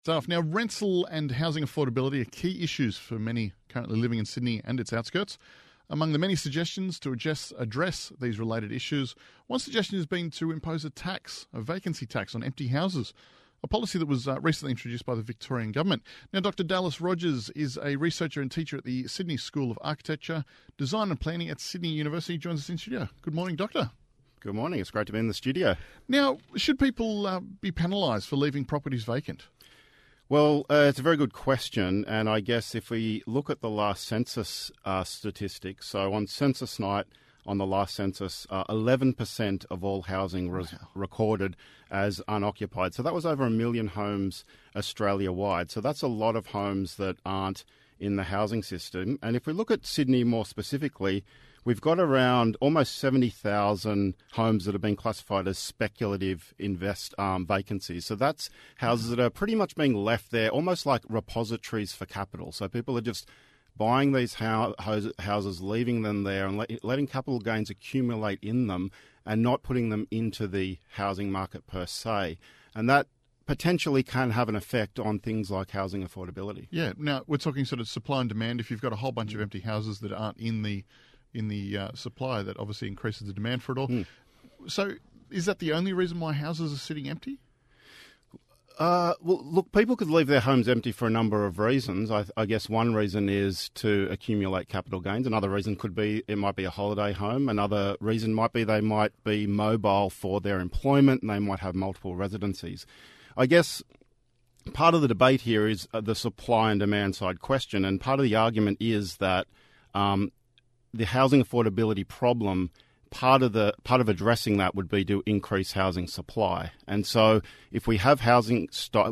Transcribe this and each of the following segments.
Staff. Now, rental and housing affordability are key issues for many currently living in Sydney and its outskirts. Among the many suggestions to address these related issues, one suggestion has been to impose a vacancy tax on empty houses, a policy that was recently introduced by the Victorian government. Now, Dr. Dallas Rogers is a researcher and teacher at the Sydney School of Architecture, Design and Planning at Sydney University. He joins us in studio. Good morning, Doctor. Good morning. It's great to be in the studio. Now, should people be penalised for leaving properties vacant? Well, it's a very good question, and I guess if we look at the last census statistics, so on census night, on the last census, 11% of all housing was recorded as unoccupied. So that was over 1 million homes Australia-wide. So that's a lot of homes that aren't in the housing system. And if we look at Sydney more specifically, we've got around almost 70,000 homes that have been classified as speculative vacancies. So that's houses that are pretty much being left there, almost like repositories for capital. So people are just buying these houses, leaving them there and letting capital gains accumulate in them and not putting them into the housing market per se. And that potentially can have an effect on things like housing affordability. Yeah. Now, we're talking sort of supply and demand. If you've got a whole bunch of empty houses that aren't in the supply, that obviously increases the demand for it all. So is that the only reason why houses are sitting empty? Well, look, people could leave their homes empty for a number of reasons. I guess one reason is to accumulate capital gains. Another reason could be it might be a holiday home. Another reason might be they might be mobile for their employment and they might have multiple residencies. I guess part of the debate here is the supply and demand side question, and part of the argument is that the housing affordability problem, part of addressing that would be to increase housing supply. And so if we have housing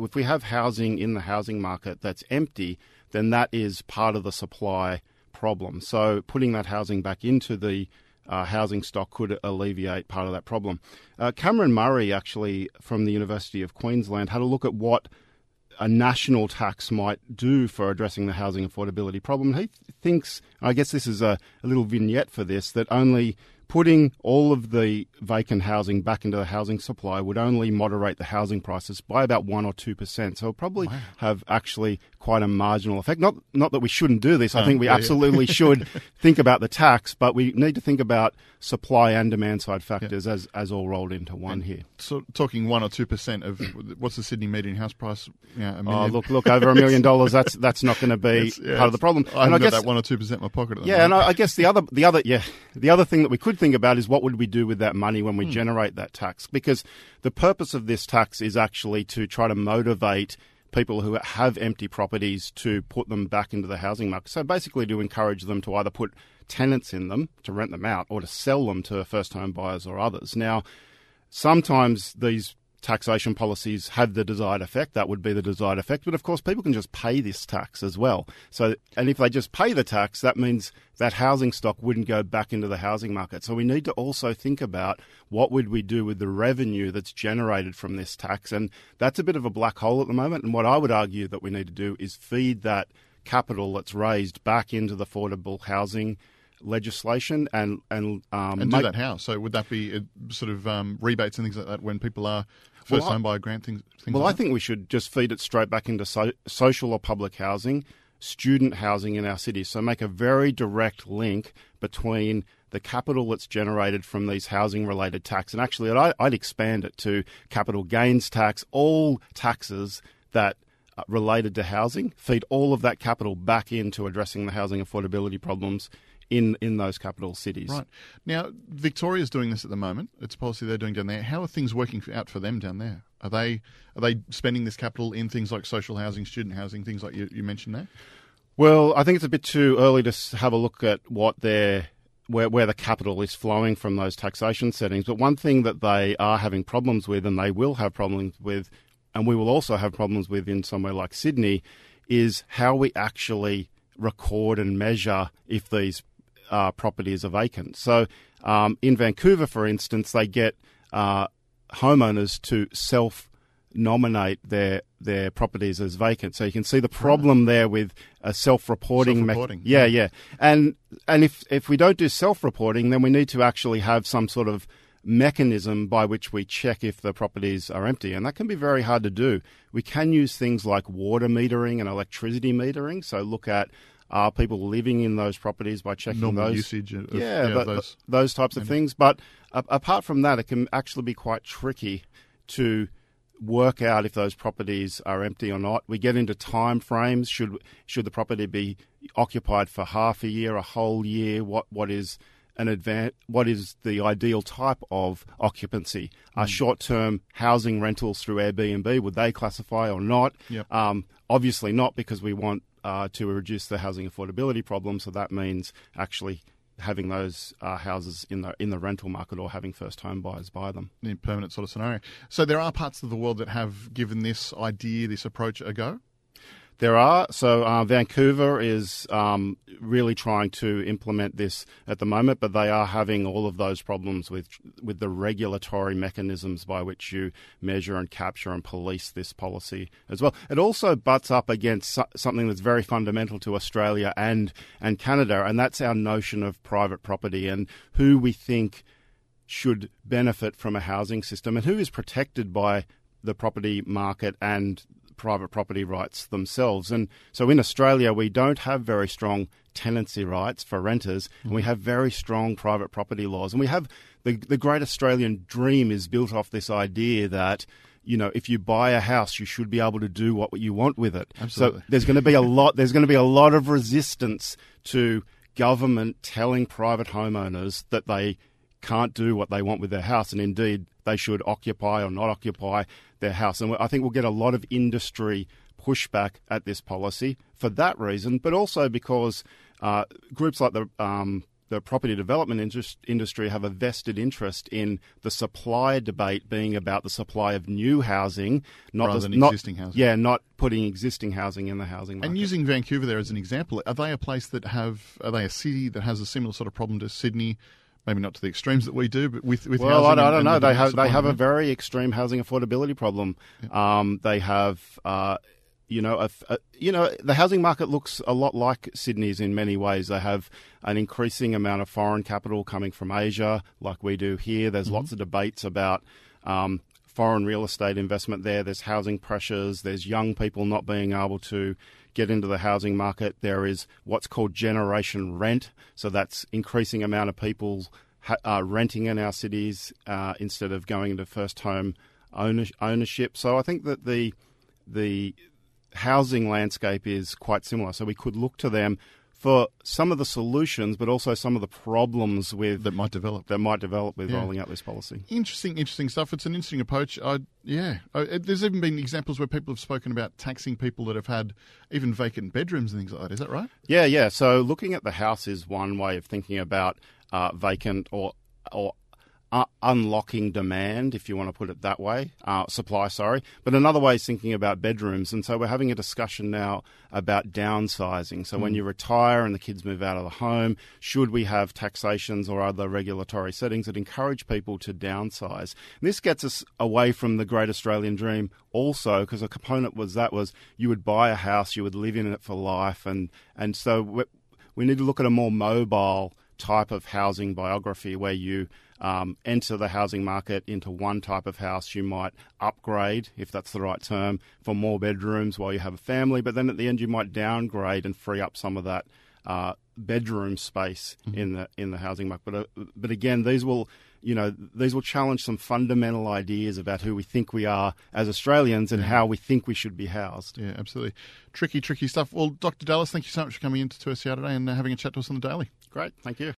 in the housing market that's empty, then that is part of the supply problem. So putting that housing back into the housing stock could alleviate part of that problem. Cameron Murray, actually, from the University of Queensland, had a look at what a national tax might do for addressing the housing affordability problem. He thinks, I guess this is a little vignette for this, that only putting all of the vacant housing back into the housing supply would only moderate the housing prices by about 1 or 2%. So it'll probably have actually quite a marginal effect. Not that we shouldn't do this. I think we absolutely should think about the tax, but we need to think about supply and demand side factors as all rolled into one here. So talking 1 or 2% of what's the Sydney median house price? Look, over $1 million. That's not going to be part of the problem. I haven't got that 1 or 2% in my pocket at the moment. And I guess the other thing that we could think about is what would we do with that money when we generate that tax? Because the purpose of this tax is actually to try to motivate people who have empty properties to put them back into the housing market. So basically to encourage them to either put tenants in them to rent them out or to sell them to first home buyers or others. Now, sometimes these taxation policies have the desired effect. That would be the desired effect. But of course, people can just pay this tax as well. And if they just pay the tax, that means that housing stock wouldn't go back into the housing market. So we need to also think about what would we do with the revenue that's generated from this tax. And that's a bit of a black hole at the moment. And what I would argue that we need to do is feed that capital that's raised back into the affordable housing legislation and do that how? So would that be sort of rebates and things like that when people are first home buyer grant things well, like I think we should just feed it straight back into social or public housing, student housing in our cities. So make a very direct link between the capital that's generated from these housing-related tax. And actually, I'd expand it to capital gains tax, all taxes that related to housing, feed all of that capital back into addressing the housing affordability problems in those capital cities. Right. Now, Victoria's doing this at the moment. It's a policy they're doing down there. How are things working out for them down there? Are they spending this capital in things like social housing, student housing, things like you mentioned there? Well, I think it's a bit too early to have a look at what where the capital is flowing from those taxation settings. But one thing that they are having problems with, and they will have problems with, and we will also have problems with in somewhere like Sydney, is how we actually record and measure if these properties are vacant. So in Vancouver, for instance, they get homeowners to self-nominate their properties as vacant. So you can see the problem there with a self-reporting. And if we don't do self-reporting, then we need to actually have some sort of mechanism by which we check if the properties are empty, and that can be very hard to do. We can use things like water metering and electricity metering, so look at are people living in those properties by checking normal those usage of those types of things. But apart from that, it can actually be quite tricky to work out if those properties are empty or not. We get into time frames. Should the property be occupied for half a year, a whole year? What is the ideal type of occupancy? Short-term housing rentals through Airbnb, would they classify or not? Yep. Obviously not, because we want to reduce the housing affordability problem. So that means actually having those houses in the rental market, or having first home buyers buy them. In a permanent sort of scenario. So there are parts of the world that have given this idea, this approach a go? There are. So Vancouver is really trying to implement this at the moment, but they are having all of those problems with the regulatory mechanisms by which you measure and capture and police this policy as well. It also butts up against something that's very fundamental to Australia and Canada, and that's our notion of private property and who we think should benefit from a housing system and who is protected by the property market and private property rights themselves. And so in Australia, we don't have very strong tenancy rights for renters, and we have very strong private property laws. And we have the great Australian dream is built off this idea that, you know, if you buy a house, you should be able to do what you want with it. Absolutely. So there's going to be a lot of resistance to government telling private homeowners that they can't do what they want with their house, and indeed they should occupy or not occupy their house. And I think we'll get a lot of industry pushback at this policy for that reason, but also because groups like the property development industry have a vested interest in the supply debate being about the supply of new housing, rather than existing housing. Yeah, not putting existing housing in the housing market. And using Vancouver there as an example, are they a city that has a similar sort of problem to Sydney? Maybe not to the extremes that we do, but with housing. Well, I don't know. They have a very extreme housing affordability problem. Yep. They have, the housing market looks a lot like Sydney's in many ways. They have an increasing amount of foreign capital coming from Asia, like we do here. There's lots of debates about foreign real estate investment there. There's housing pressures. There's young people not being able to get into the housing market. There is what's called generation rent. So that's increasing amount of people renting in our cities instead of going into first home ownership. So I think that the housing landscape is quite similar. So we could look to them for some of the solutions, but also some of the problems that might develop with rolling out this policy. Interesting stuff. It's an interesting approach. There's even been examples where people have spoken about taxing people that have had even vacant bedrooms and things like that. Is that right? Yeah. So looking at the house is one way of thinking about vacant or unlocking demand, if you want to put it that way, supply, sorry. But another way is thinking about bedrooms. And so we're having a discussion now about downsizing. So when you retire and the kids move out of the home, should we have taxations or other regulatory settings that encourage people to downsize? And this gets us away from the great Australian dream also, because a component was you would buy a house, you would live in it for life. And so we need to look at a more mobile type of housing biography where you enter the housing market into one type of house. You might upgrade, if that's the right term, for more bedrooms while you have a family, but then at the end you might downgrade and free up some of that bedroom space in the housing market. But again, these will challenge some fundamental ideas about who we think we are as Australians and how we think we should be housed. Yeah, absolutely. Tricky stuff. Well, Dr. Dallas, thank you so much for coming in to 2SER today and having a chat to us on the Daily. Great, thank you.